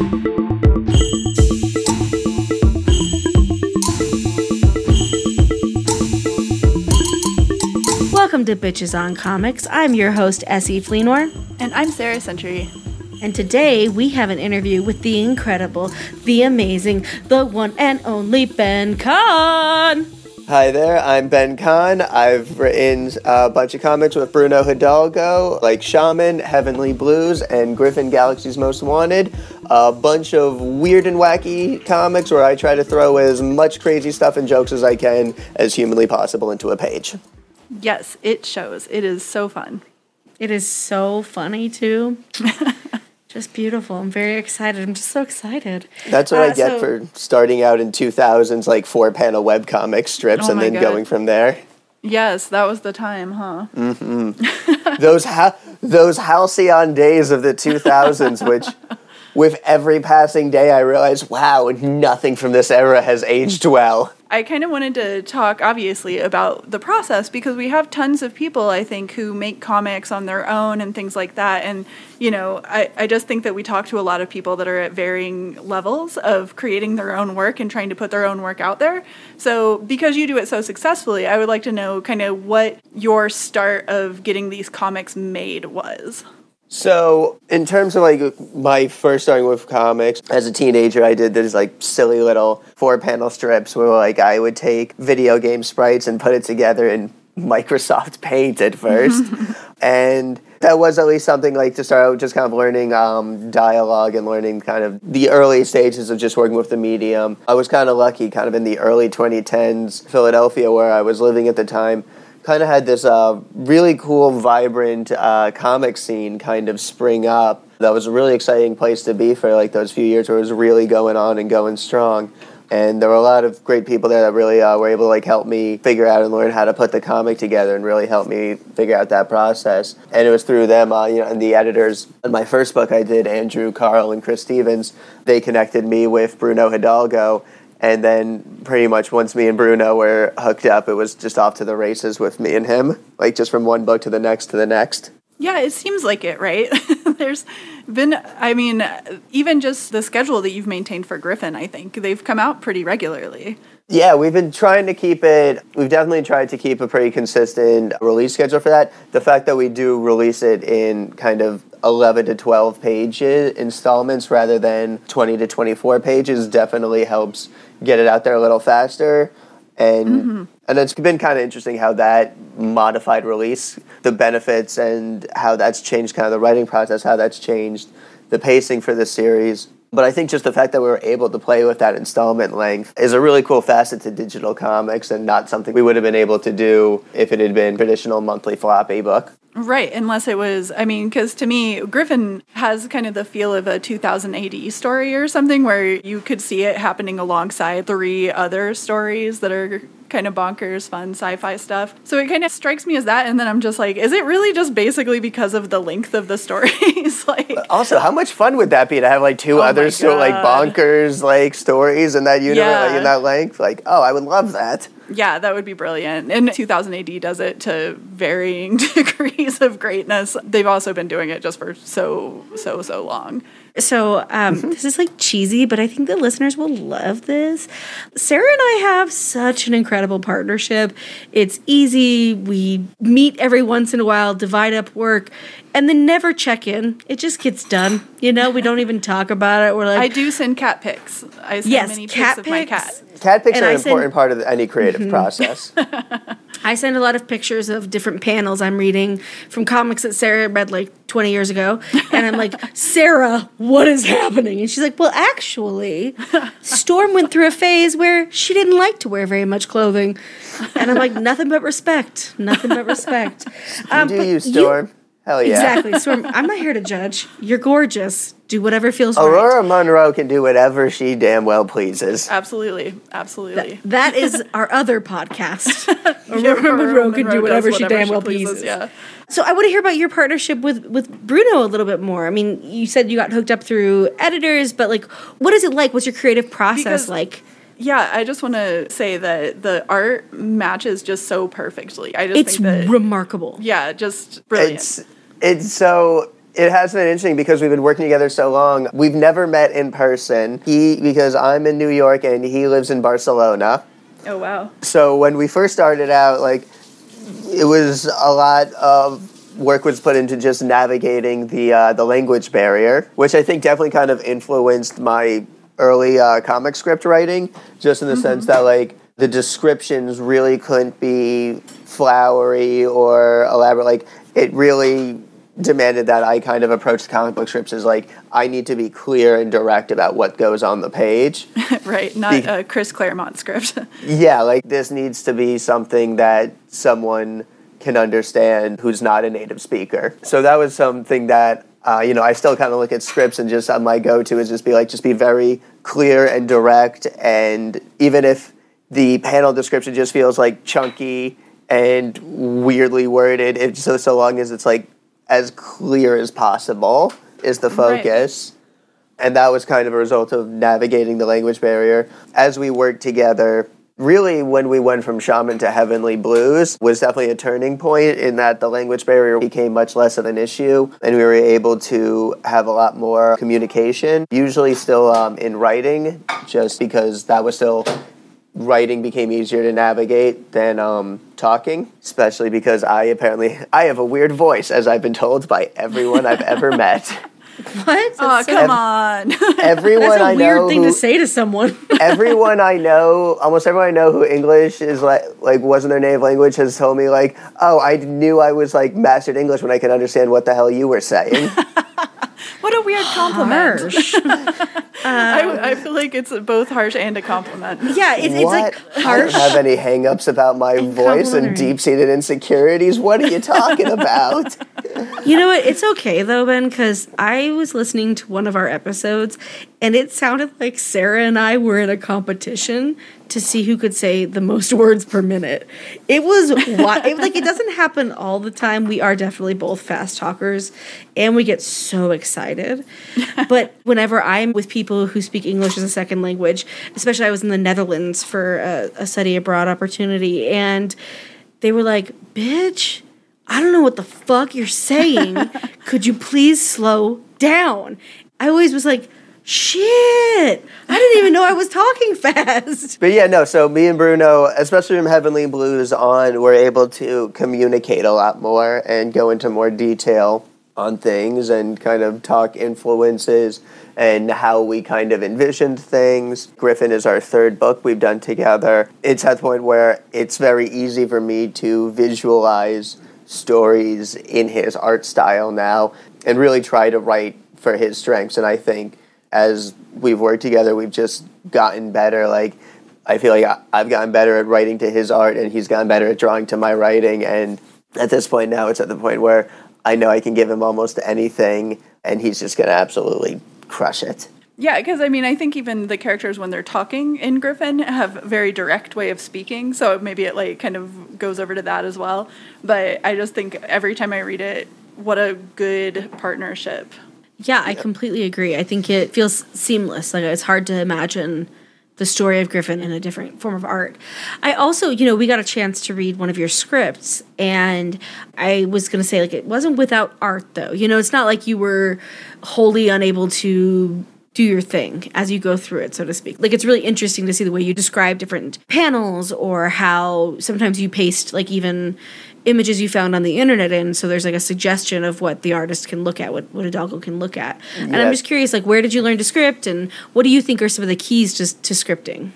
Welcome to Bitches on Comics. I'm your host, Essie Fleenor. And I'm Sarah Century. And today we have an interview with the incredible, the amazing, the one and only Ben Kahn. Hi there, I'm Ben Kahn. I've written a bunch of comics with Bruno Hidalgo, like Shaman, Heavenly Blues, and Griffin Galaxy's Most Wanted. A bunch of weird and wacky comics where I try to throw as much crazy stuff and jokes as I can as humanly possible into a page. Yes, it shows. It is so fun. It is so funny, too. Just beautiful. I'm very excited. I'm just so excited. That's what I get for starting out in 2000s, like 4-panel webcomic strips and then going from there. Yes, that was the time, huh? Mm-hmm. Those halcyon days of the 2000s, which with every passing day I realized, wow, nothing from this era has aged well. I kind of wanted to talk, obviously, about the process because we have tons of people, I think, who make comics on their own and things like that. And, you know, I just think that we talk to a lot of people that are at varying levels of creating their own work and trying to put their own work out there. So because you do it so successfully, I would like to know kind of what your start of getting these comics made was. So, in terms of, like, my first starting with comics, as a teenager, I did these, like, silly little 4-panel strips where, like, I would take video game sprites and put it together in Microsoft Paint at first. And that was at least something, like, to start out just kind of learning dialogue and learning kind of the early stages of just working with the medium. I was kind of lucky, kind of in the early 2010s, Philadelphia, where I was living at the time, kind of had this really cool, vibrant comic scene kind of spring up. That was a really exciting place to be for like those few years where it was really going on and going strong. And there were a lot of great people there that really were able to like help me figure out and learn how to put the comic together and really help me figure out that process. And it was through them, and the editors in my first book I did, Andrew, Carl, and Chris Stevens, they connected me with Bruno Hidalgo. And then pretty much once me and Bruno were hooked up, it was just off to the races with me and him, like just from one book to the next to the next. Yeah, it seems like it, right? There's been, I mean, even just the schedule that you've maintained for Griffin, I think, they've come out pretty regularly. Yeah, we've been trying to keep it, we've definitely tried to keep a pretty consistent release schedule for that. The fact that we do release it in kind of 11 to 12 page installments rather than 20 to 24 pages definitely helps get it out there a little faster. And and it's been kind of interesting how that modified release, the benefits and how that's changed kind of the writing process, how that's changed the pacing for the series. But I think just the fact that we were able to play with that installment length is a really cool facet to digital comics and not something we would have been able to do if it had been traditional monthly floppy book. Right, unless it was, I mean, because to me, Griffin has kind of the feel of a 2000 AD story or something where you could see it happening alongside 3 other stories that are kind of bonkers, fun sci-fi stuff. So it kind of strikes me as that, and then I'm just like, is it really just basically because of the length of the stories? Like, also, how much fun would that be to have like 2 other so like bonkers like stories in that universe, like in that length? Like, oh, I would love that. Yeah, that would be brilliant. And 2000 AD does it to varying degrees of greatness. They've also been doing it just for so long. So this is like cheesy, but I think the listeners will love this. Sarah and I have such an incredible partnership. It's easy. We meet every once in a while, divide up work, and then never check in. It just gets done. You know, we don't even talk about it. We're like, I do send cat pics. I send many pics of my cat. Cat pics are an important part of any creative process. I send a lot of pictures of different panels I'm reading from comics that Sarah read like 20 years ago. And I'm like, Sarah, what is happening? And she's like, well, actually, Storm went through a phase where she didn't like to wear very much clothing. And I'm like, nothing but respect. Nothing but respect. You, Storm. Hell yeah. Exactly. Storm, I'm not here to judge. You're gorgeous. Do whatever feels right. Aurora Monroe can do whatever she damn well pleases. Absolutely. Absolutely. That is our other podcast. Aurora Monroe can do whatever she damn well pleases. Yeah. So I want to hear about your partnership with Bruno a little bit more. I mean, you said you got hooked up through editors, but like, what is it like? What's your creative process like? Yeah, I just want to say that the art matches just so perfectly. It's remarkable. Yeah, just brilliant. It's so It has been interesting because we've been working together so long. We've never met in person. Because I'm in New York and he lives in Barcelona. Oh, wow. So when we first started out, like, it was a lot of work was put into just navigating the language barrier, which I think definitely kind of influenced my early comic script writing, just in the sense that, like, the descriptions really couldn't be flowery or elaborate. Like, it really demanded that I kind of approach comic book scripts as, like, I need to be clear and direct about what goes on the page. Right, not a Chris Claremont script. Yeah, like, this needs to be something that someone can understand who's not a native speaker. So that was something that, I still kind of look at scripts and just my go-to is just be very clear and direct. And even if the panel description just feels like chunky and weirdly worded, it's so long as it's like as clear as possible is the focus. Right. And that was kind of a result of navigating the language barrier. As we worked together, really, when we went from Shaman to Heavenly Blues was definitely a turning point in that the language barrier became much less of an issue and we were able to have a lot more communication, usually still in writing, just because that was still, writing became easier to navigate than talking, especially because I have a weird voice, as I've been told by everyone I've ever met. What? Oh, come on. Everyone That's a I know weird thing to say to someone. almost everyone I know who English is like wasn't their native language has told me, like, oh, I knew I was like mastered English when I could understand what the hell you were saying. What a weird compliment. Harsh. I feel like it's both harsh and a compliment. Yeah, it's like harsh. I don't have any hang-ups about my voice and deep-seated insecurities. What are you talking about? You know what? It's okay, though, Ben, because I was listening to one of our episodes, and it sounded like Sarah and I were in a competition to see who could say the most words per minute. It was it doesn't happen all the time. We are definitely both fast talkers, and we get so excited. But whenever I'm with people who speak English as a second language, especially I was in the Netherlands for a study abroad opportunity, and they were like, bitch, I don't know what the fuck you're saying. Could you please slow down? I always was like, shit, I didn't even know I was talking fast. But yeah, no, so me and Bruno, especially from Heavenly Blues on, were able to communicate a lot more and go into more detail on things and kind of talk influences and how we kind of envisioned things. Griffin is our third book we've done together. It's at the point where it's very easy for me to visualize stories in his art style now and really try to write for his strengths. And I think as we've worked together, we've just gotten better. Like, I feel like I've gotten better at writing to his art and he's gotten better at drawing to my writing. And at this point now, it's at the point where I know I can give him almost anything and he's just going to absolutely crush it. Yeah, because I think even the characters when they're talking in Griffin have a very direct way of speaking, so maybe it like kind of goes over to that as well. But I just think every time I read it, what a good partnership. Yeah, I completely agree. I think it feels seamless. Like, it's hard to imagine the story of Griffin in a different form of art. I also, we got a chance to read one of your scripts, and I was going to say, like, it wasn't without art, though. It's not like you were wholly unable to do your thing as you go through it, so to speak. Like, it's really interesting to see the way you describe different panels or how sometimes you paste, like, even images you found on the internet in, so there's like a suggestion of what the artist can look at, what a doggo can look at. And I'm just curious, like, where did you learn to script, and what do you think are some of the keys to scripting?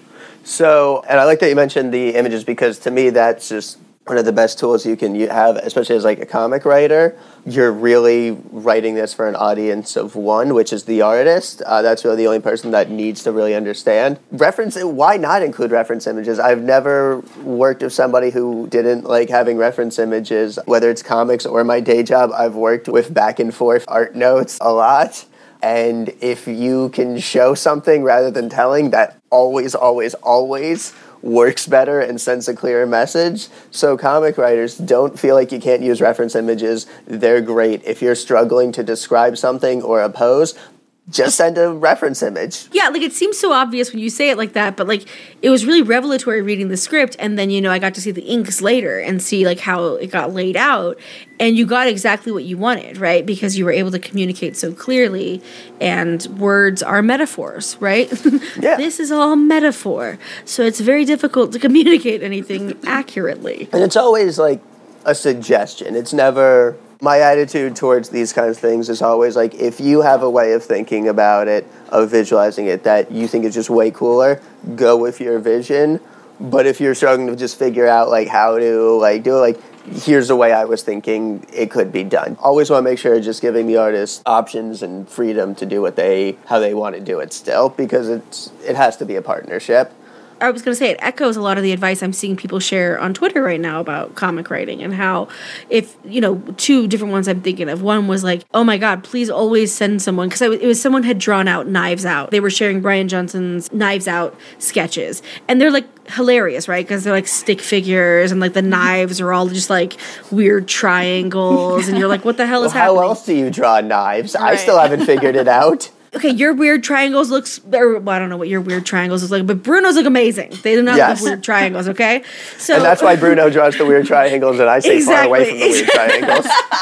So, and I like that you mentioned the images, because to me that's just one of the best tools you can have, especially as like a comic writer. You're really writing this for an audience of one, which is the artist. That's really the only person that needs to really understand. Why not include reference images? I've never worked with somebody who didn't like having reference images, whether it's comics or my day job. I've worked with back and forth art notes a lot. And if you can show something rather than telling, that always, always, always works better and sends a clearer message. So comic writers, don't feel like you can't use reference images. They're great. If you're struggling to describe something or a pose, just send a reference image. Yeah, like it seems so obvious when you say it like that, but like it was really revelatory reading the script, and then I got to see the inks later and see like how it got laid out, and you got exactly what you wanted, right? Because you were able to communicate so clearly, and words are metaphors, right? Yeah. This is all metaphor, so it's very difficult to communicate anything accurately. And it's always like a suggestion. It's never... My attitude towards these kinds of things is always like, if you have a way of thinking about it, of visualizing it, that you think is just way cooler, go with your vision. But if you're struggling to just figure out like how to like do it, like, here's the way I was thinking it could be done. Always want to make sure just giving the artist options and freedom to do how they want to do it still, because it has to be a partnership. I was going to say, it echoes a lot of the advice I'm seeing people share on Twitter right now about comic writing, and how if, two different ones I'm thinking of. One was like, oh my God, please always send someone, because it was someone had drawn out Knives Out. They were sharing Brian Johnson's Knives Out sketches, and they're like hilarious, right? Because they're like stick figures, and like the knives are all just like weird triangles, and you're like, what the hell is happening? How else do you draw knives? Right. I still haven't figured it out. Okay, your weird triangles I don't know what your weird triangles look like, but Bruno's look amazing. They do not Yes. look weird triangles, okay? So And that's why Bruno draws the weird triangles, and I stay far away from the weird Exactly. triangles.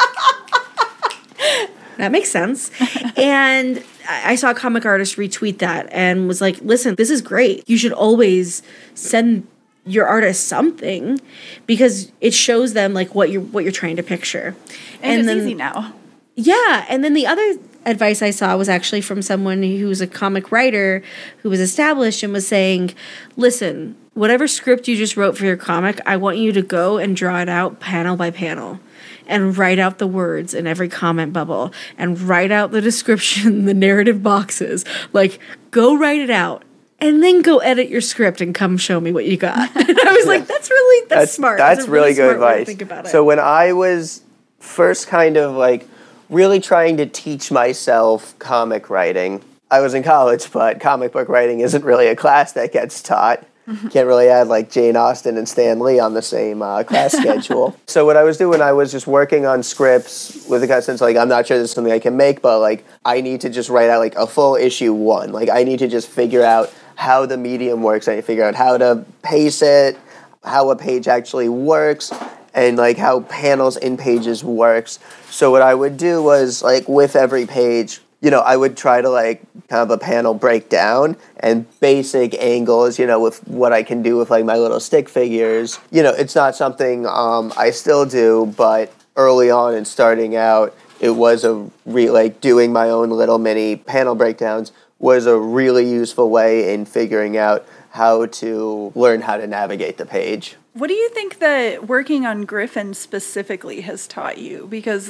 that makes sense. And I saw a comic artist retweet that and was like, listen, this is great. You should always send your artist something, because it shows them like what you're trying to picture. And it's then, easy now. Yeah, and then the other advice I saw was actually from someone who's a comic writer who was established and was saying, listen, whatever script you just wrote for your comic, I want you to go and draw it out panel by panel and write out the words in every comment bubble and write out the description, the narrative boxes. Like, go write it out. And then go edit your script and come show me what you got. And I was like, that's smart. That's a really good smart way to advice. think about it. So when I was first kind of like really trying to teach myself comic writing, I was in college, but comic book writing isn't really a class that gets taught. Can't really add like Jane Austen and Stan Lee on the same class schedule. So what I was doing, I was just working on scripts with the sense like, I'm not sure this is something I can make, but like I need to just write out like a full issue 1. Like I need to just figure out how the medium works. I need to figure out how to pace it, how a page actually works, and like how panels in pages works. So what I would do was like with every page, I would try to like kind of a panel breakdown and basic angles, with what I can do with like my little stick figures. It's not something I still do, but early on and starting out, it was doing my own little mini panel breakdowns was a really useful way in figuring out how to learn how to navigate the page. What do you think that working on Griffin specifically has taught you? Because,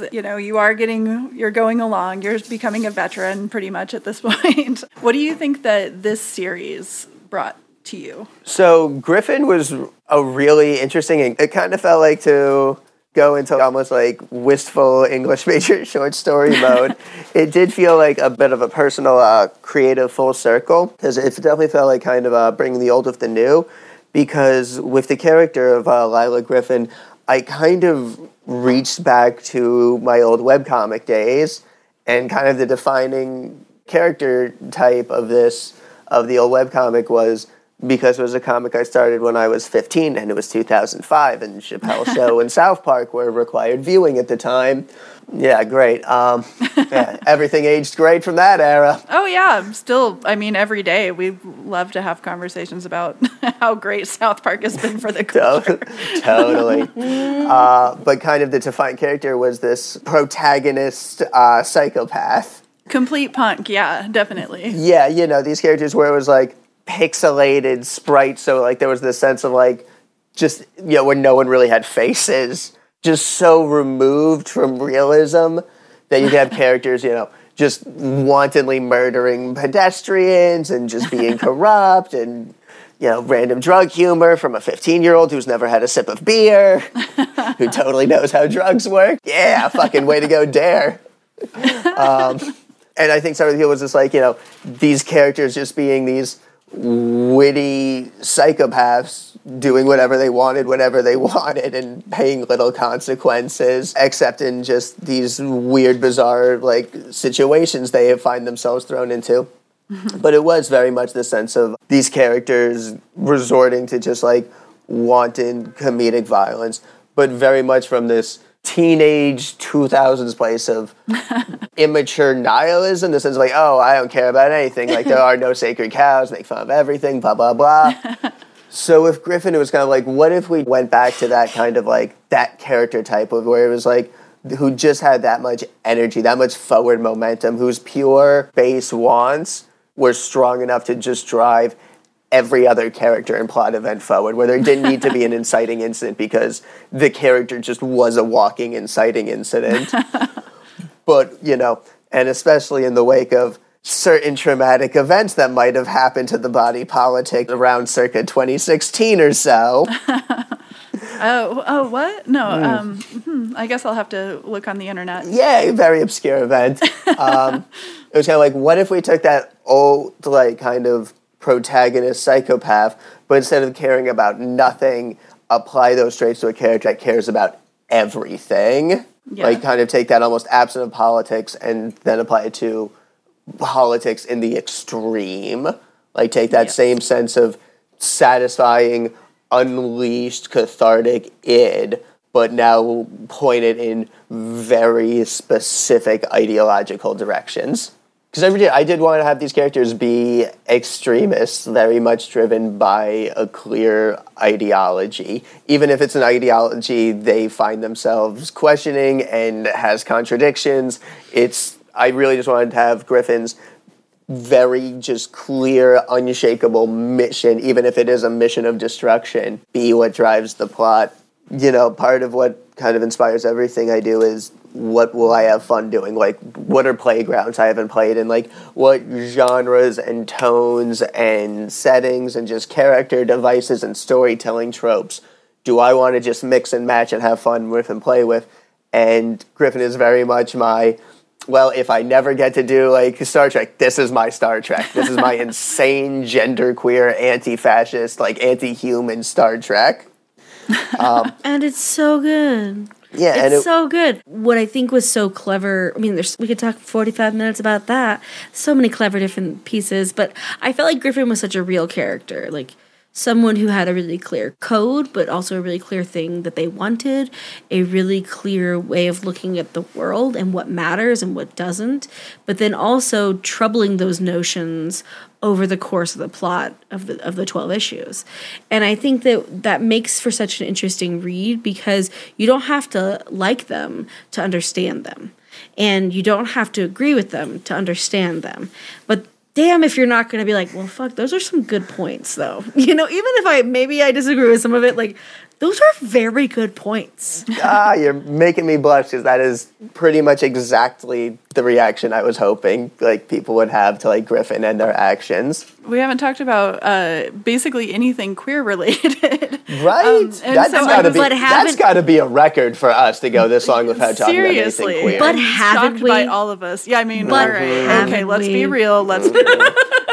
you're going along, you're becoming a veteran pretty much at this point. What do you think that this series brought to you? So Griffin was a really interesting, it kind of felt like to go into almost like wistful English major short story mode. It did feel like a bit of a personal creative full circle, because it definitely felt like kind of bringing the old with the new. Because with the character of Lila Griffin, I kind of reached back to my old webcomic days, and kind of the defining character type of the old webcomic was, because it was a comic I started when I was 15, and it was 2005, and Chappelle Show and South Park were required viewing at the time. Yeah, great. Everything aged great from that era. Oh, yeah. Still, every day we love to have conversations about how great South Park has been for the culture. Totally. But kind of the defining character was this protagonist psychopath. Complete punk, yeah, definitely. Yeah, these characters where it was like pixelated sprites, so like there was this sense of like just, where no one really had faces. Just so removed from realism that you could have characters, just wantonly murdering pedestrians and just being corrupt, and, random drug humor from a 15-year-old who's never had a sip of beer, who totally knows how drugs work. Yeah, fucking way to go, Dare. And I think some of the people was just like, these characters just being these witty psychopaths doing whatever they wanted whenever they wanted and paying little consequences, except in just these weird, bizarre like situations they find themselves thrown into. But it was very much the sense of these characters resorting to just like wanton comedic violence, but very much from this teenage 2000s place of immature nihilism, the sense of like, oh, I don't care about anything, like there are no sacred cows, make fun of everything, blah, blah, blah. So with Griffin, it was kind of like, what if we went back to that kind of like, that character type of where it was like, who just had that much energy, that much forward momentum, whose pure base wants were strong enough to just drive every other character and plot event forward, where there didn't need to be an inciting incident because the character just was a walking inciting incident. But, you know, and especially in the wake of certain traumatic events that might have happened to the body politic around circa 2016 or so. What? No, I guess I'll have to look on the internet. Yeah, a very obscure event. It was kind of like, what if we took that old, like, kind of protagonist psychopath, but instead of caring about nothing, apply those traits to a character that cares about everything. Yeah. Like, kind of take that almost absent of politics and then apply it to politics in the extreme. Like, take that same sense of satisfying, unleashed, cathartic id, but now point it in very specific ideological directions. Because I did want to have these characters be extremists, very much driven by a clear ideology. Even if it's an ideology they find themselves questioning and has contradictions, I really just wanted to have Griffin's very just clear, unshakable mission, even if it is a mission of destruction, be what drives the plot. You know, part of what kind of inspires everything I do is what will I have fun doing? Like, what are playgrounds I haven't played in? Like, what genres and tones and settings and just character devices and storytelling tropes do I want to just mix and match and have fun with and play with? And Griffin is very much my, well, if I never get to do, like, Star Trek, this is my Star Trek. This is my insane, genderqueer, anti-fascist, like, anti-human Star Trek. And it's so good. Yeah, it's so good. What I think was so clever, I mean, we could talk 45 minutes about that. So many clever different pieces, but I felt like Griffin was such a real character. Like, someone who had a really clear code, but also a really clear thing that they wanted, a really clear way of looking at the world and what matters and what doesn't, but then also troubling those notions over the course of the plot of the 12 issues. And I think that makes for such an interesting read because you don't have to like them to understand them. And you don't have to agree with them to understand them. But damn if you're not going to be like, well, fuck, those are some good points, though. You know, even if I disagree with some of it, like, those are very good points. You're making me blush because that is pretty much exactly the reaction I was hoping like people would have to like Griffin and their actions. We haven't talked about basically anything queer related. Right? That's got to be a record for us to go this long without talking about anything queer. But haven't we? By all of us. Yeah, I mean, all right. Okay, let's be real. Let's be real.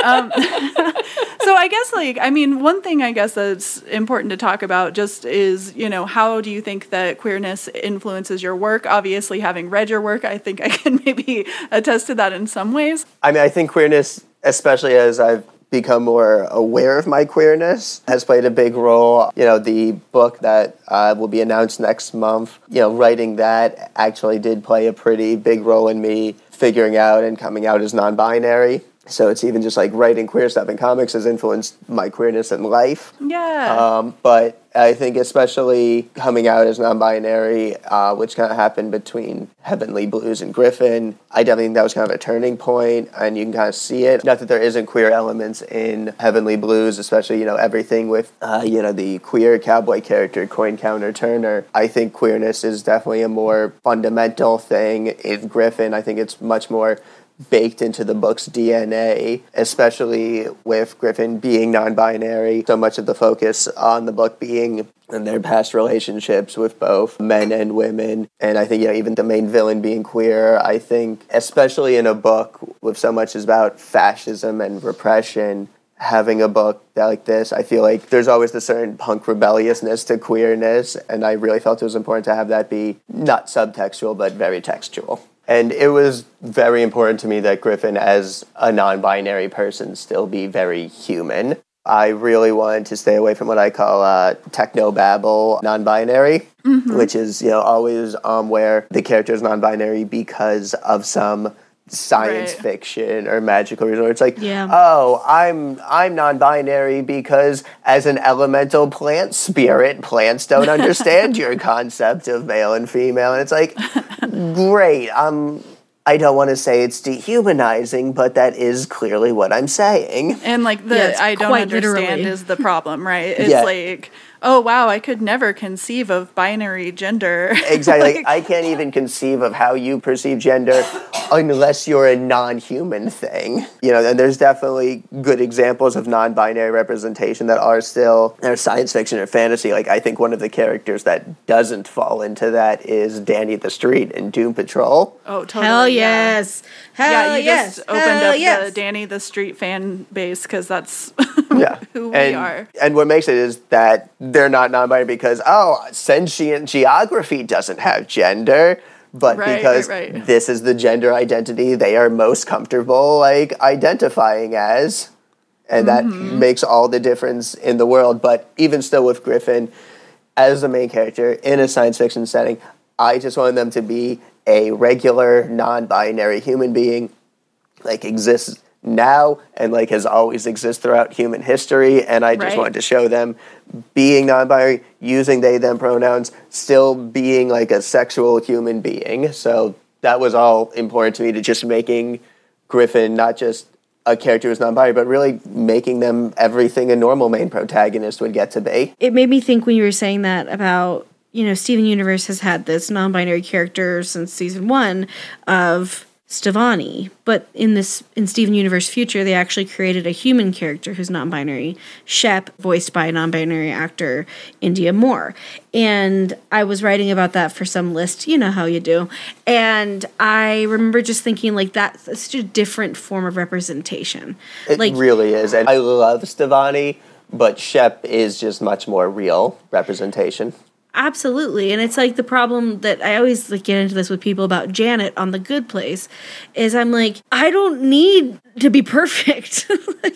So I guess, like, I mean, one thing I guess that's important to talk about just is, you know, how do you think that queerness influences your work? Obviously, having read your work, I think I can maybe attest to that in some ways. I mean, I think queerness, especially as I've become more aware of my queerness, has played a big role. You know, the book that will be announced next month, you know, writing that actually did play a pretty big role in me figuring out and coming out as non-binary. So it's even just like writing queer stuff in comics has influenced my queerness in life. Yeah. But I think especially coming out as non-binary, which kind of happened between Heavenly Blues and Griffin, I definitely think that was kind of a turning point, and you can kind of see it. Not that there isn't queer elements in Heavenly Blues, especially, you know, everything with, you know, the queer cowboy character, Coin Counter Turner. I think queerness is definitely a more fundamental thing in Griffin. I think it's much more baked into the book's DNA, especially with Griffin being non-binary. So much of the focus on the book being in their past relationships with both men and women. And I think, you know, even the main villain being queer, I think, especially in a book with so much is about fascism and repression, having a book like this, I feel like there's always this certain punk rebelliousness to queerness, and I really felt it was important to have that be not subtextual, but very textual. And it was very important to me that Griffin, as a non-binary person, still be very human. I really wanted to stay away from what I call techno-babble non-binary, which is, always where the character is non-binary because of some science fiction or magical reason. It's like, I'm non-binary because as an elemental plant spirit, plants don't understand your concept of male and female. And it's like, great. I don't want to say it's dehumanizing, but that is clearly what I'm saying. And like I don't understand literally is the problem, right? It's like, oh wow, I could never conceive of binary gender. Exactly. I can't even conceive of how you perceive gender unless you're a non-human thing. And there's definitely good examples of non-binary representation that are still science fiction or fantasy. Like, I think one of the characters that doesn't fall into that is Danny the Street in Doom Patrol. Oh, totally. Hell yes. Hell yes. Just opened up the Danny the Street fan base because that's who we are. And what makes it is that they're not non-binary because, sentient geography doesn't have gender, but because this is the gender identity they are most comfortable, identifying as. And that makes all the difference in the world. But even still with Griffin, as the main character in a science fiction setting, I just wanted them to be a regular, non-binary human being, exists now and has always existed throughout human history, and I just wanted to show them being non-binary, using they them pronouns, still being a sexual human being. So that was all important to me, to just making Griffin not just a character who's non-binary, but really making them everything a normal main protagonist would get to be. It made me think when you were saying that about, Steven Universe has had this non-binary character since season 1 of Stevani, but in Steven Universe Future, they actually created a human character who's non-binary, Shep, voiced by a non-binary actor, India Moore. And I was writing about that for some list, you know how you do. And I remember just thinking that's such a different form of representation. It really is. And I love Stevani, but Shep is just much more real representation. Absolutely. And it's the problem that I always get into this with people about Janet on The Good Place is I'm I don't need to be perfect.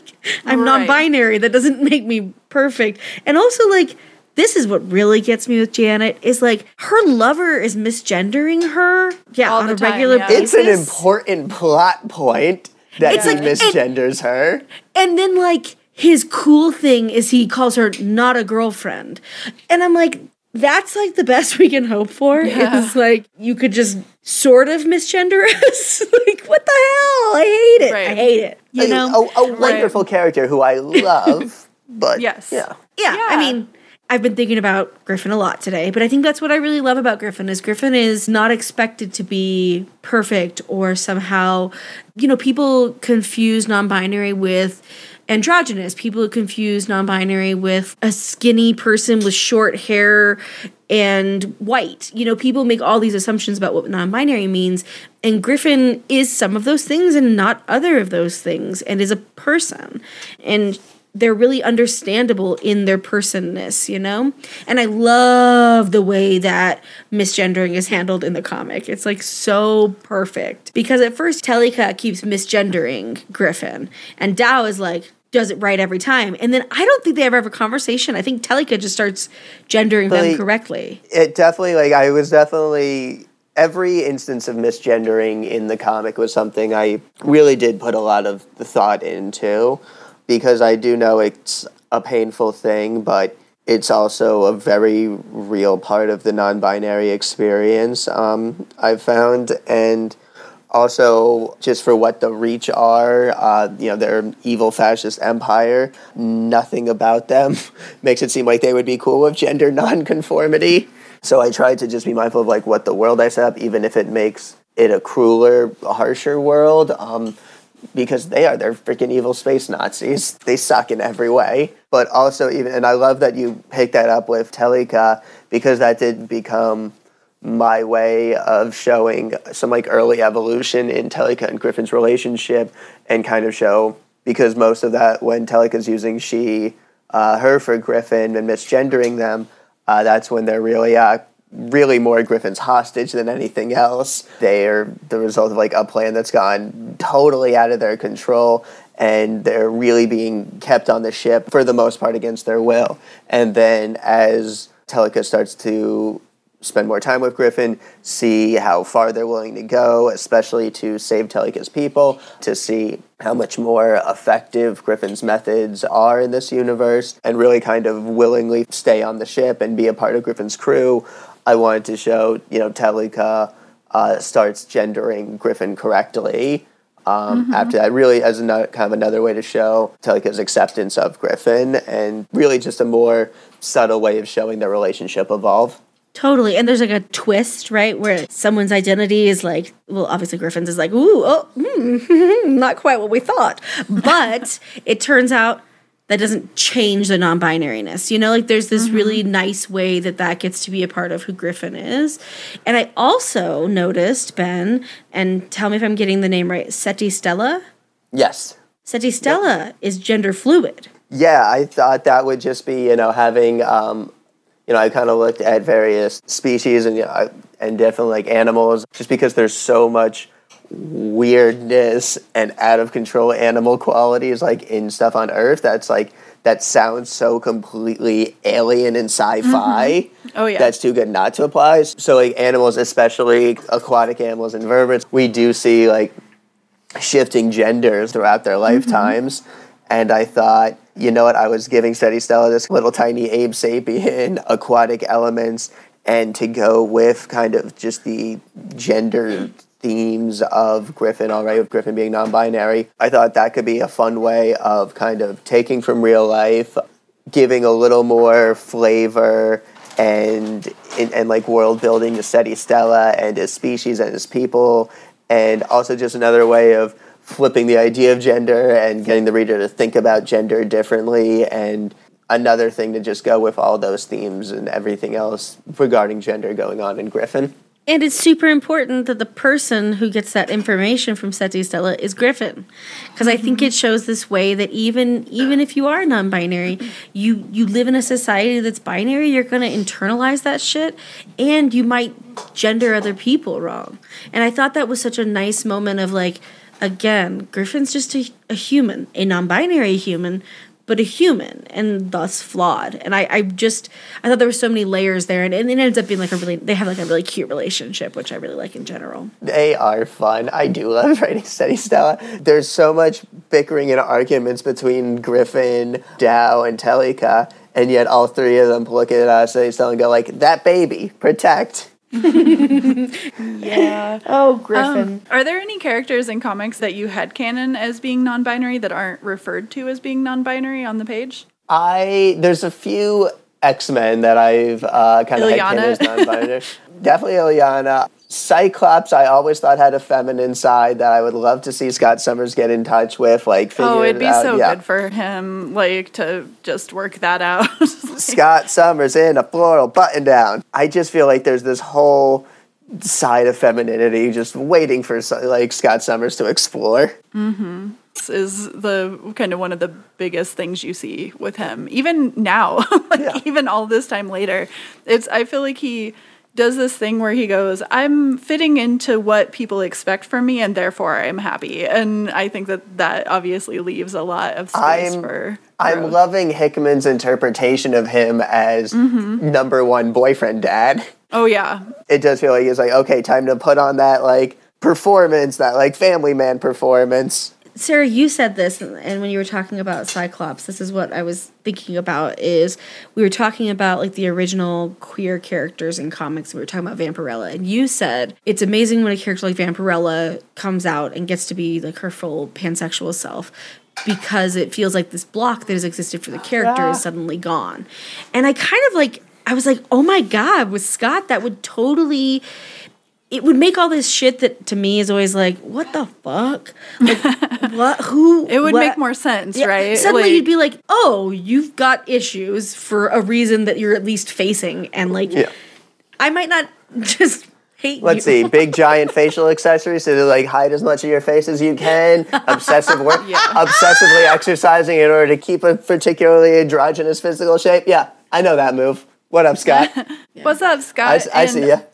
I'm non-binary. That doesn't make me perfect. And also this is what really gets me with Janet is her lover is misgendering her. Yeah, all on the a time, regular basis. It's an important plot point that he misgenders her. And then his cool thing is he calls her not a girlfriend. And I'm that's the best we can hope for is you could just sort of misgender us. What the hell? I hate it. I hate it. A wonderful character who I love, but yeah. I mean, I've been thinking about Griffin a lot today, but I think that's what I really love about Griffin is not expected to be perfect or somehow, people confuse non-binary with androgynous. People confuse non-binary with a skinny person with short hair and white. People make all these assumptions about what non-binary means, and Griffin is some of those things and not other of those things, and is a person. And they're really understandable in their personness, And I love the way that misgendering is handled in the comic. It's so perfect. Because at first, Telika keeps misgendering Griffin, and Dow is does it right every time. And then I don't think they ever have a conversation. I think Telika just starts gendering them correctly. It definitely, every instance of misgendering in the comic was something I really did put a lot of the thought into, because I do know it's a painful thing, but it's also a very real part of the non-binary experience, I've found. And also, just for what the Reach are, they're an evil fascist empire. Nothing about them makes it seem like they would be cool with gender nonconformity. So I tried to just be mindful of what the world I set up, even if it makes it a crueler, harsher world, because they're freaking evil space Nazis. They suck in every way. But also, and I love that you picked that up with Telika, because that did become my way of showing some early evolution in Telika and Griffin's relationship, and kind of show because most of that, when Teleka's using she, her for Griffin and misgendering them, that's when they're really more Griffin's hostage than anything else. They are the result of like a plan that's gone totally out of their control, and they're really being kept on the ship for the most part against their will. And then as Teleka starts to spend more time with Griffin, see how far they're willing to go, especially to save Teleka's people, to see how much more effective Griffin's methods are in this universe, and really kind of willingly stay on the ship and be a part of Griffin's crew. I wanted to show, Teleka starts gendering Griffin correctly. After that, really as another way to show Teleka's acceptance of Griffin, and really just a more subtle way of showing their relationship evolve. Totally. And there's like a twist, right? Where someone's identity is like, well, obviously Griffin's is like, ooh, not quite what we thought. But it turns out that doesn't change the non-binariness. Like there's this really nice way that gets to be a part of who Griffin is. And I also noticed, Ben, and tell me if I'm getting the name right, Seti Stella? Yes. Seti Stella is gender fluid. Yeah, I thought that would just be, having... I kind of looked at various species and definitely like animals, just because there's so much weirdness and out of control animal qualities like in stuff on Earth that sounds so completely alien and sci-fi. Oh yeah, that's too good not to apply. So like animals, especially aquatic animals and vertebrates, we do see like shifting genders throughout their lifetimes. And I thought, you know what, I was giving Seti Stella this little tiny Abe Sapien aquatic elements, and to go with kind of just the gender themes of Griffin already, with Griffin being non-binary, I thought that could be a fun way of kind of taking from real life, giving a little more flavor and like world building to Seti Stella and his species and his people, and also just another way of flipping the idea of gender and getting the reader to think about gender differently, and another thing to just go with all those themes and everything else regarding gender going on in Griffin. And it's super important that the person who gets that information from Seti Stella is Griffin. Because I think it shows this way that even if you are non-binary, you live in a society that's binary, you're going to internalize that shit, and you might gender other people wrong. And I thought that was such a nice moment of like, again, Griffin's just a human, a non-binary human, but a human, and thus flawed. And I thought there were so many layers there, and it ends up being they have like a really cute relationship, which I really like in general. They are fun. I do love writing Seti Stella. There's so much bickering and arguments between Griffin, Dow, and Teleka, and yet all three of them look at Seti Stella and go like, that baby, protect. Yeah. Oh, Griffin. Are there any characters in comics that you headcanon as being non-binary that aren't referred to as being non-binary on the page? There's a few X-Men that I've kind of headcanoned as non-binary. Definitely Illyana. Cyclops, I always thought had a feminine side that I would love to see Scott Summers get in touch with, like figure it out. Oh, it'd be so good for him, like, to just work that out. Scott Summers in a floral button down. I just feel like there's this whole side of femininity just waiting for like Scott Summers to explore. Mm-hmm. This is the kind of one of the biggest things you see with him, even now, even all this time later. I feel like he does this thing where he goes, I'm fitting into what people expect from me, and therefore I'm happy. And I think that obviously leaves a lot of space for I'm loving Hickman's interpretation of him as number one boyfriend dad. Oh, yeah. It does feel like it's like, okay, time to put on that, like, performance, that, like, family man performance. Sarah, you said this, and when you were talking about Cyclops, this is what I was thinking about, is we were talking about, like, the original queer characters in comics. We were talking about Vampirella, and you said it's amazing when a character like Vampirella comes out and gets to be, like, her full pansexual self, because it feels like this block that has existed for the character is suddenly gone. And I kind of, like, I was like, oh my God, with Scott, that would totally... It would make all this shit that to me is always like, what the fuck? Like, what? Who? It would what? make more sense, right? Suddenly you'd be like, oh, you've got issues for a reason that you're at least facing. And like, I might not just hate Let's you. see, big giant facial accessories to like hide as much of your face as you can. Obsessively exercising in order to keep a particularly androgynous physical shape. Yeah, I know that move. What up, Scott? What's up, Scott? I see ya.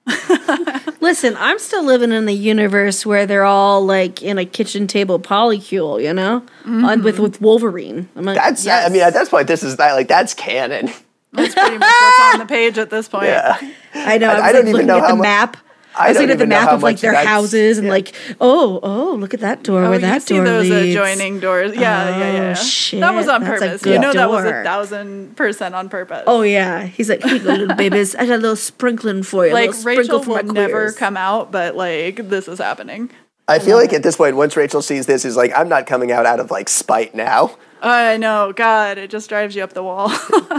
Listen, I'm still living in a universe where they're all like in a kitchen table polycule, you know, with Wolverine. I'm like, That's yes. I mean, at this point, this is that like that's canon. That's pretty much what's on the page at this point. Yeah. I know. I I was don't like even looking know at how the mu- map. I I was don't looking at the even know map how of like much their that's- houses and yeah. like, oh, look at that door. Oh, where you that see door those leads. adjoining doors. Yeah. Shit, That was on that's a purpose. good You know that was door. 1,000% on purpose. Oh yeah, he's like, here you go, little babies. I got a little sprinkling for you. like a little sprinkle Rachel for my will never queers. come out, but like this is happening. I feel like at this point, once Rachel sees this, is like, I'm not coming out of like spite now. I know, God, it just drives you up the wall.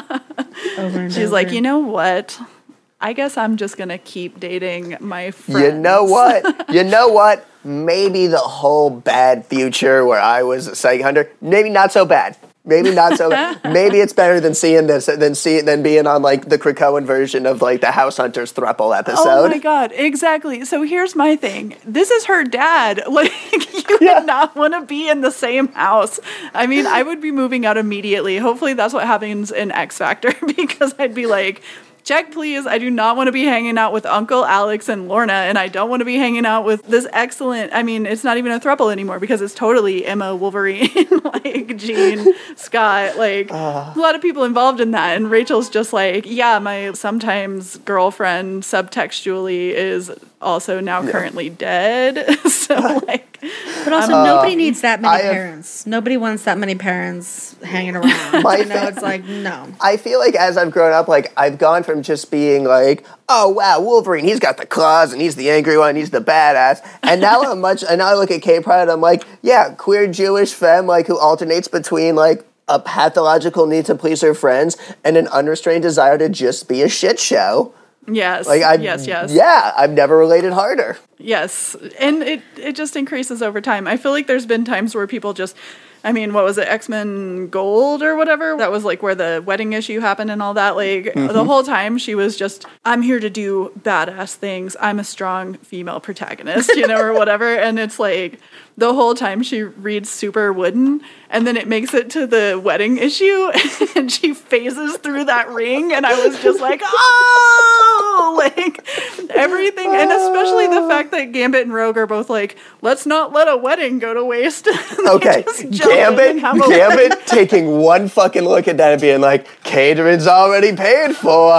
Over and She's like, over. you know what? I guess I'm just gonna keep dating my friends. You know what? You know what? Maybe the whole bad future where I was a psych hunter, maybe not so bad. Maybe not so bad. Maybe it's better than seeing this than being on like the Krakoan version of like the House Hunters throuple episode. Oh my God, exactly. So here's my thing. This is her dad. Like, you would not want to be in the same house. I mean, I would be moving out immediately. Hopefully that's what happens in X Factor because I'd be like, check, please. I do not want to be hanging out with Uncle Alex and Lorna, and I don't want to be hanging out with this excellent. I mean, it's not even a throuple anymore because it's totally Emma, Wolverine, like Jean, Scott, like a lot of people involved in that. And Rachel's just like, yeah, my sometimes girlfriend subtextually is also now currently dead. So like, But also, nobody needs that many I have- parents. Nobody wants that many parents hanging around. My You know, fa- it's like, no. I feel like as I've grown up, like I've gone from just being like, oh wow, Wolverine, he's got the claws and he's the angry one, he's the badass. And now and now I look at K-Pride, I'm like, yeah, queer Jewish femme, like who alternates between like a pathological need to please her friends and an unrestrained desire to just be a shit show. yes, Like yes. Yeah, I've never related harder. Yes, and it just increases over time. I feel like there's been times where people just, I mean, what was it, X-Men Gold or whatever? That was like where the wedding issue happened and all that. Like the whole time she was just, I'm here to do badass things. I'm a strong female protagonist, you know, or whatever. And it's like the whole time she reads super wooden and then it makes it to the wedding issue and she phases through that ring and I was just like, oh, like everything. And especially the fact that Gambit and Rogue are both like, let's not let a wedding go to waste. They Okay, just jump in and have a wedding. Gambit taking one fucking look at that and being like, catering's already paid for.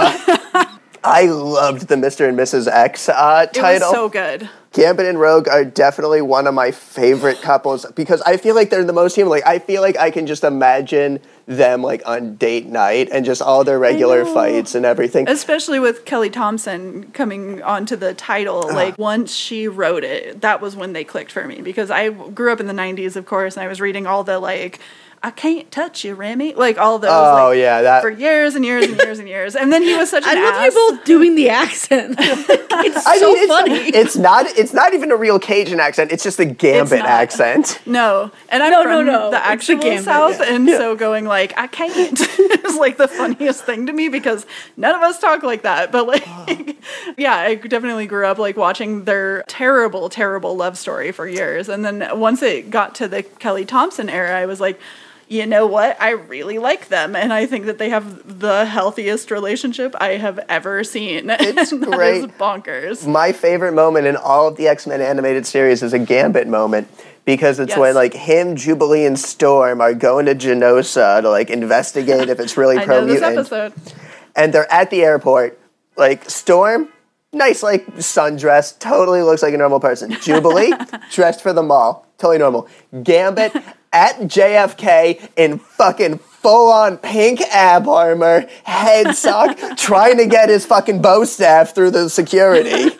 I loved the Mr. and Mrs. X title. It was so good. Gambit and Rogue are definitely one of my favorite couples because I feel like they're the most human. Like, I feel like I can just imagine them like on date night and just all their regular know. fights and everything. Especially with Kelly Thompson coming onto the title. Like, once she wrote it, that was when they clicked for me. Because I grew up in the 90s, of course, and I was reading all the, like, I can't touch you, Remy. Like, all those, that for years and years and years and years. And then he was such an I love ass. you both doing the accent. It's so funny. It's not even a real Cajun accent. It's just a Gambit not. accent. No, and I'm No, from no. the It's the actual Gambit, South, yeah. and so going like, I can't is like the funniest thing to me because none of us talk like that. But like, yeah, I definitely grew up like watching their terrible, terrible love story for years, and then once it got to the Kelly Thompson era, I was like, you know what? I really like them, and I think that they have the healthiest relationship I have ever seen. It's And great. That is bonkers. My favorite moment in all of the X-Men animated series is a Gambit moment because it's Yes. when like him, Jubilee, and Storm are going to Genosha to like investigate if it's really I know this pro-mutant. episode. And they're at the airport. Like Storm, nice like sundress, totally looks like a normal person. Jubilee, dressed for the mall, totally normal. Gambit at JFK in fucking full-on pink ab armor, head sock, trying to get his fucking bow staff through the security.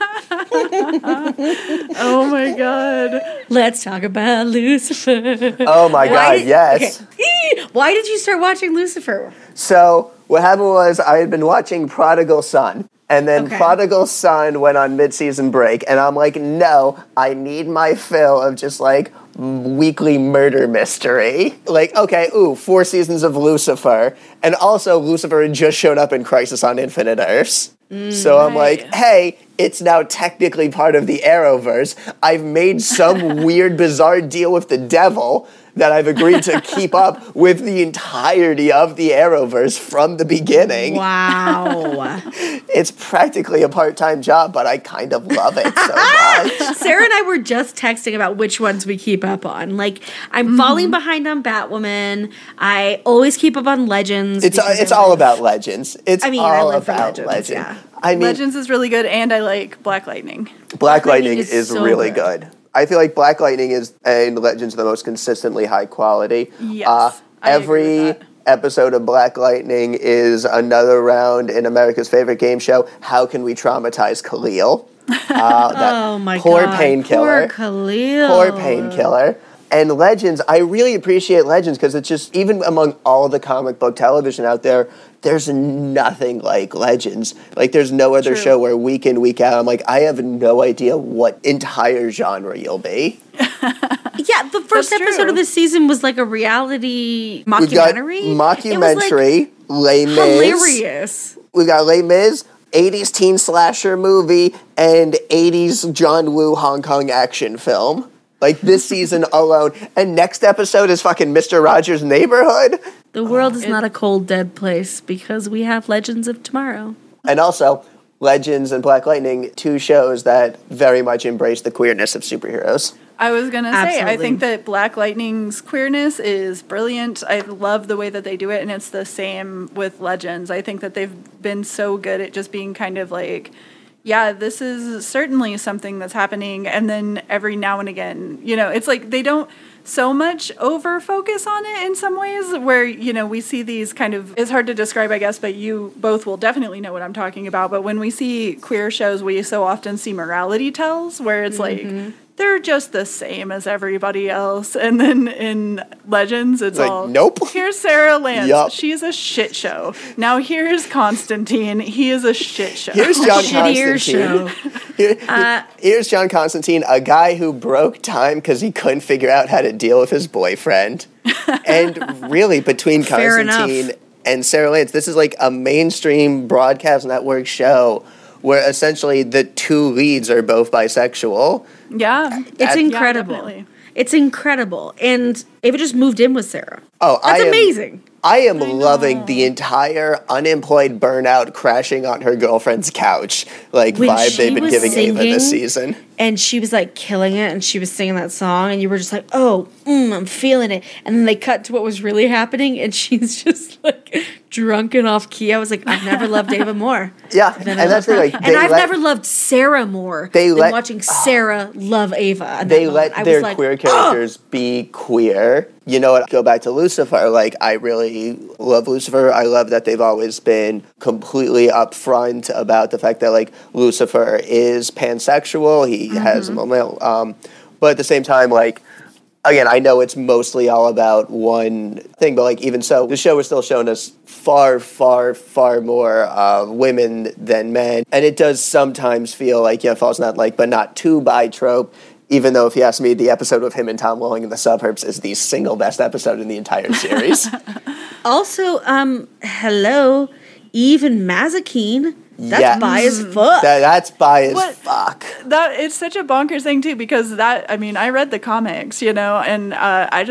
Oh my god. Let's talk about Lucifer. Oh my god, yes. Okay. Why did you start watching Lucifer? So what happened was I had been watching Prodigal Son. And then Okay. Prodigal Son went on mid-season break. And I'm like, no, I need my fill of just like weekly murder mystery. Like, okay, 4 seasons of Lucifer. And also Lucifer had just showed up in Crisis on Infinite Earths. So I'm like, Right. hey, it's now technically part of the Arrowverse. I've made some weird, bizarre deal with the devil that I've agreed to keep up with the entirety of the Arrowverse from the beginning. Wow. It's practically a part-time job, but I kind of love it so much. Sarah and I were just texting about which ones we keep up on. Like, I'm falling behind on Batwoman. I always keep up on Legends. It's because all about Legends. It's I all live for about Legends, Legends. yeah. I mean, Legends is really good, and I like Black Lightning. Black Lightning Lightning is is so really good. good. I feel like Black Lightning and Legends are the most consistently high quality. Yes, I agree Every with that. episode of Black Lightning is another round in America's favorite game show. How can we traumatize Khalil? Oh my poor god. painkiller. Poor Khalil. Poor painkiller. And Legends, I really appreciate Legends because it's just, even among all the comic book television out there, there's nothing like Legends. Like, there's no other True. show where week in, week out, I'm like, I have no idea what entire genre you'll be. Yeah, the first That's episode true. of this season was like a reality We've got mockumentary. mockumentary, Les Mis. Hilarious. We got Les Mis, 80s teen slasher movie, and 80s John Woo Hong Kong action film. Like, this season alone. And next episode is fucking Mr. Rogers' Neighborhood. The world is not a cold, dead place because we have Legends of Tomorrow. And also, Legends and Black Lightning, two shows that very much embrace the queerness of superheroes. I was going to say, I Absolutely. think that Black Lightning's queerness is brilliant. I love the way that they do it, and it's the same with Legends. I think that they've been so good at just being kind of like, yeah, this is certainly something that's happening, and then every now and again, it's like they don't so much over focus on it in some ways where, we see these kind of, it's hard to describe, I guess, but you both will definitely know what I'm talking about. But when we see queer shows, we so often see morality tells where it's like, they're just the same as everybody else. And then in Legends, it's like, all, nope. Here's Sarah Lance. Yup. She's a shit show. Now here's Constantine. He is a shit show. Here's John Shittier Constantine. show. Here's John Constantine, a guy who broke time because he couldn't figure out how to deal with his boyfriend. And really, between Fair Constantine enough. and Sarah Lance, this is like a mainstream broadcast network show where essentially the two leads are both bisexual. Yeah. It's incredible. definitely. It's incredible. And Ava just moved in with Sarah. Oh, That's amazing. I am loving the entire unemployed burnout crashing on her girlfriend's couch When vibe she they've been was giving Ava this singing- season. And she was like killing it, and she was singing that song, and you were just like, oh, I'm feeling it. And then they cut to what was really happening, and she's just like drunk and off key. I was like, I've never loved Ava more. Yeah, than and I that's love the her. thing, like, and they I've let- never loved Sarah more They than let- watching Sarah love Ava. at that They moment. let I was their like, queer characters be queer. You know what? Go back to Lucifer. Like, I really love Lucifer. I love that they've always been completely upfront about the fact that, like, Lucifer is pansexual. He has a male. But at the same time, like, again, I know it's mostly all about one thing, but, like, even so, the show is still showing us far, far, far more women than men. And it does sometimes feel like, yeah, falls not like, but not too bi trope. Even though, if you ask me, the episode with him and Tom Welling in the suburbs is the single best episode in the entire series. Also, hello, Eve and Mazikeen. That's Yeah. bi as fuck. That's bi as What? fuck. That it's such a bonkers thing too, because I read the comics, and I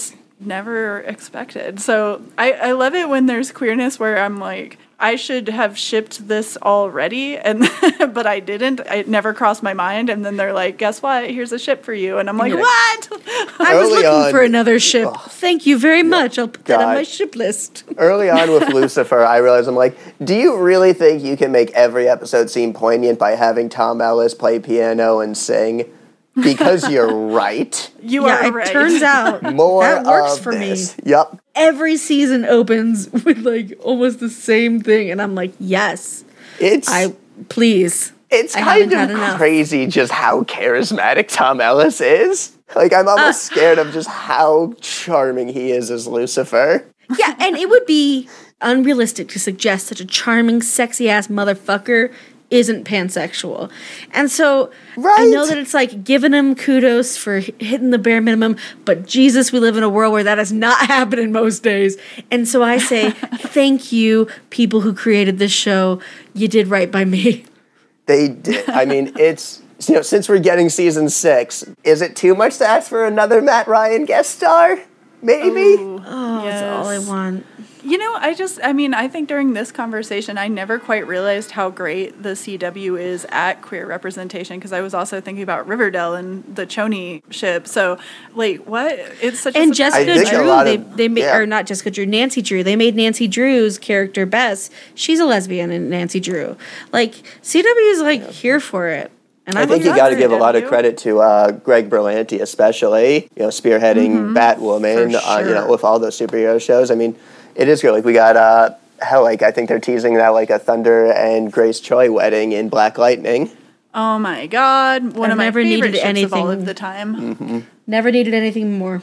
never expected. So I love it when there's queerness where I'm like, I should have shipped this already, and but I didn't. It never crossed my mind. And then they're like, guess what? Here's a ship for you. And I'm like, you're like, what? I was Early looking on- for another ship. Thank you very much. I'll put that on God. my ship list. Early on with Lucifer, I realized, I'm like, do you really think you can make every episode seem poignant by having Tom Ellis play piano and sing? Because you're right. You Yeah, are it right. turns out More that works of for this. me. Yep. Every season opens with like almost the same thing, and I'm like, yes, It's please. it's I kind haven't had of enough. crazy just how charismatic Tom Ellis is. Like, I'm almost scared of just how charming he is as Lucifer. Yeah, and it would be unrealistic to suggest such a charming, sexy ass motherfucker isn't pansexual. And so I Right. know that it's like giving him kudos for hitting the bare minimum, but Jesus, we live in a world where that is not happening most days. And so I say, thank you, people who created this show. You did right by me. They did. I mean, it's, since we're getting season 6, is it too much to ask for another Matt Ryan guest star? Maybe? Oh, that's all I want. I think during this conversation, I never quite realized how great the CW is at queer representation, because I was also thinking about Riverdale and the Choni ship. So, like, what? It's such And a surprise. Jessica Drew, they made, yeah. or not Jessica Drew, Nancy Drew. They made Nancy Drew's character Bess. She's a lesbian in Nancy Drew. Like, CW is like here for it. And I think you got to give a lot of credit to Greg Berlanti, especially, spearheading Batwoman, For sure. with all those superhero shows. I mean, it is good. Like, we got, I think they're teasing now, like, a Thunder and Grace Choi wedding in Black Lightning. Oh my God. One I've of my never favorite needed ships of all anything- of the time. Never needed anything more.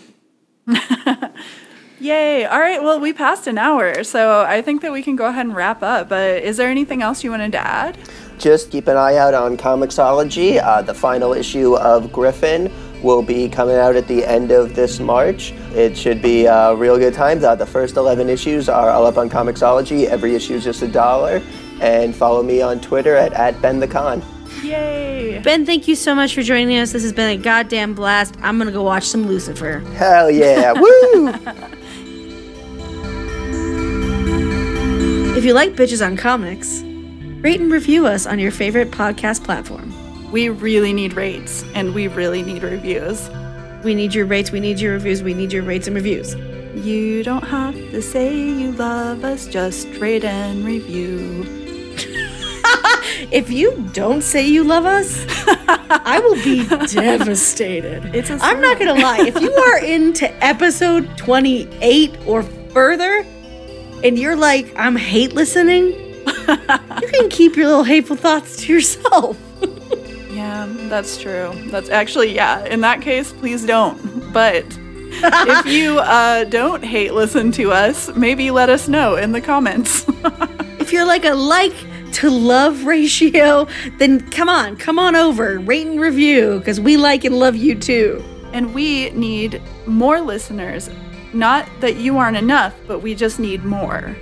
Yay. All right. Well, we passed an hour, so I think that we can go ahead and wrap up. But is there anything else you wanted to add? Just keep an eye out on Comixology. The final issue of Griffin will be coming out at the end of this March. It should be a real good time. The first 11 issues are all up on Comixology. Every issue is just $1. And follow me on Twitter at BenTheCon. Yay. Ben, thank you so much for joining us. This has been a goddamn blast. I'm going to go watch some Lucifer. Hell yeah. Woo! If you like Bitches on Comics, rate and review us on your favorite podcast platform. We really need rates, and we really need reviews. We need your rates, we need your reviews, we need your rates and reviews. You don't have to say you love us, just rate and review. If you don't say you love us, I will be devastated. I'm not going to lie. If you are into episode 28 or further, and you're like, I'm hate listening, you can keep your little hateful thoughts to yourself. Yeah, that's true. That's actually, yeah, in that case, please don't. But if you don't hate listen to us, maybe let us know in the comments. If you're like a like to love ratio, then come on over, rate and review, because we like and love you too. And we need more listeners. Not that you aren't enough, but we just need more.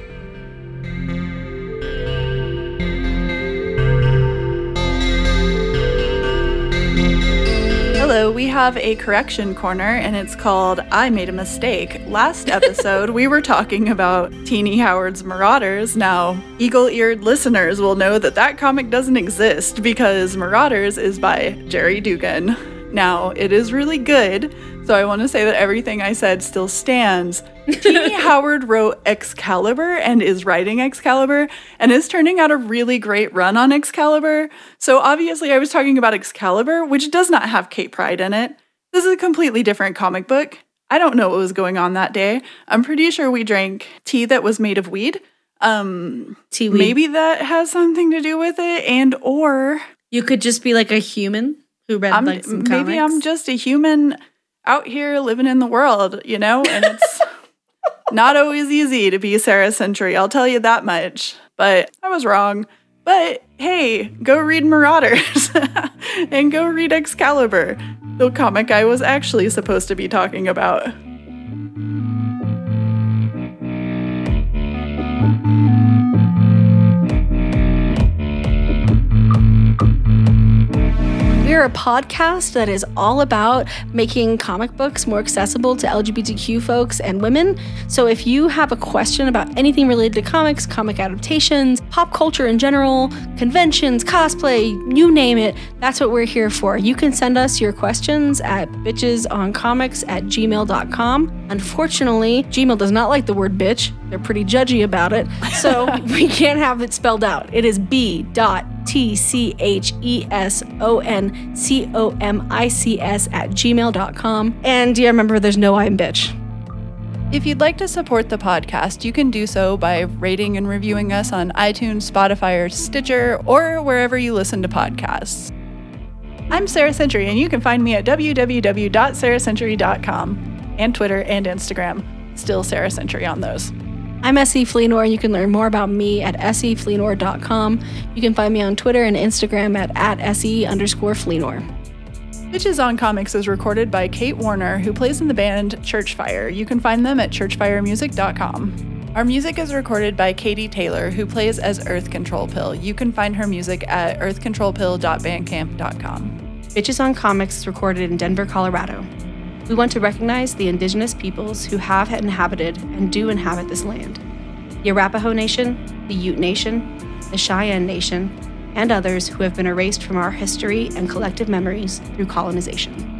Hello, we have a correction corner, and it's called I Made a Mistake. Last episode, we were talking about Teenie Howard's Marauders. Now, eagle-eared listeners will know that that comic doesn't exist because Marauders is by Jerry Dugan. Now, it is really good, so I want to say that everything I said still stands. Teenie Howard wrote Excalibur and is writing Excalibur and is turning out a really great run on Excalibur. So obviously I was talking about Excalibur, which does not have Kate Pryde in it. This is a completely different comic book. I don't know what was going on that day. I'm pretty sure we drank tea that was made of weed. Tea weed. Maybe that has something to do with it, and or You could just be like a human who read like some comics. maybe I'm just a human out here living in the world, you know? And it's not always easy to be Sarah Century, I'll tell you that much. But I was wrong. But hey, go read Marauders and go read Excalibur, the comic I was actually supposed to be talking about. We're a podcast that is all about making comic books more accessible to LGBTQ folks and women. So if you have a question about anything related to comics, comic adaptations, pop culture in general, conventions, cosplay, you name it, that's what we're here for. You can send us your questions at bitchesoncomics@gmail.com. Unfortunately, Gmail does not like the word bitch. They're pretty judgy about it, so we can't have it spelled out. It is b.tchesoncomics@gmail.com. And yeah, remember, there's no I in bitch. If you'd like to support the podcast, you can do so by rating and reviewing us on iTunes, Spotify, or Stitcher, or wherever you listen to podcasts. I'm Sarah Century, and you can find me at www.sarahcentury.com and Twitter and Instagram. Still Sarah Century on those. I'm S.E. Fleenor, and you can learn more about me at sefleenor.com. You can find me on Twitter and Instagram at @SE_Fleenor. Bitches on Comics is recorded by Kate Warner, who plays in the band Churchfire. You can find them at churchfiremusic.com. Our music is recorded by Katie Taylor, who plays as Earth Control Pill. You can find her music at earthcontrolpill.bandcamp.com. Bitches on Comics is recorded in Denver, Colorado. We want to recognize the indigenous peoples who have inhabited and do inhabit this land: the Arapaho Nation, the Ute Nation, the Cheyenne Nation, and others who have been erased from our history and collective memories through colonization.